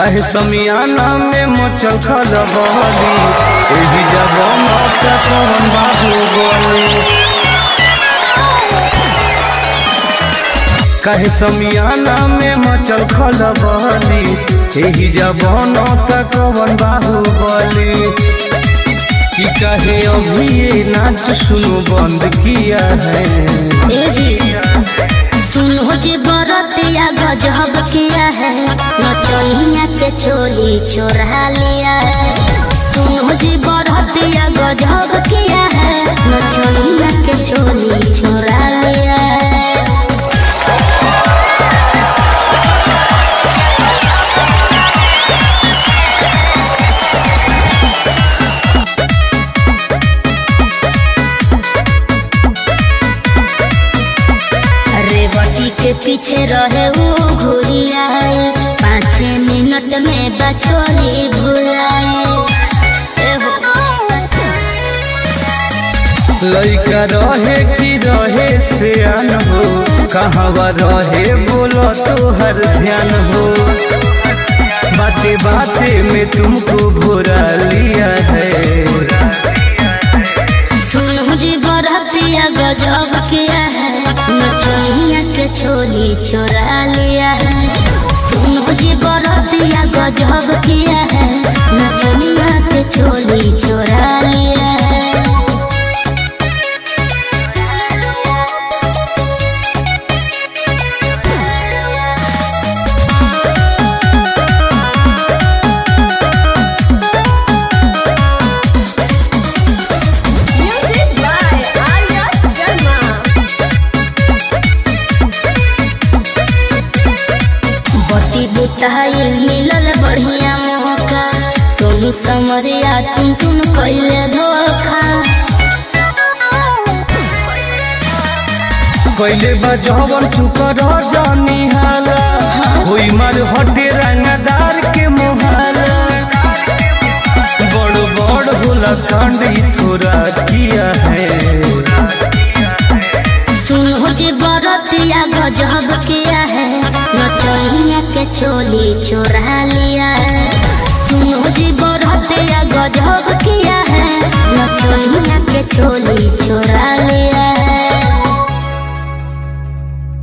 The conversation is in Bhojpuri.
काहे समियाना में मचल खलबली एही जवाना पे कौन बाहुबली। काहे समियाना में मचल खलबली एही जवाना पे कौन बाहुबली। कि कहे अभी ये नाच सुनो बंद किया है। सुनो जी बरतिया गजब किया है, नचनिया के चोली चोरा लिया है। सुनो जी बरतिया गजब किया है, नचनिया के चोली चोरा लिया है। के पीछे रहे वो घुरिया है, 5 मिनट में बचोली भुलाए। लइका रहे कि रहे सियान हो, कहवा रहे बोलो तो हर ध्यान हो। बातें बातें में तुमको भुला लिया है। सुनो जी बरतिया गजब किया है, नचनिया के चोली चोरा लिया है। सुनो जी बरतिया गजब किया है, नचनिया के चोली चोरा लिया है। बुताइल मिलल बढ़िया मौका, सोनू समरिया टुन कैले धोखा। कैले बजवन तू कर जानी हाला, होई मार हटे रंगदार के मोहाला। बड़ बड़ होला कांडी थोड़ा किया है। सुनो जी बरतिया गजब किया है, नचनिया के चोली चोरा लिया है। सुनो जी बरतिया गजब किया है, नचनिया के चोली चोरा लिया।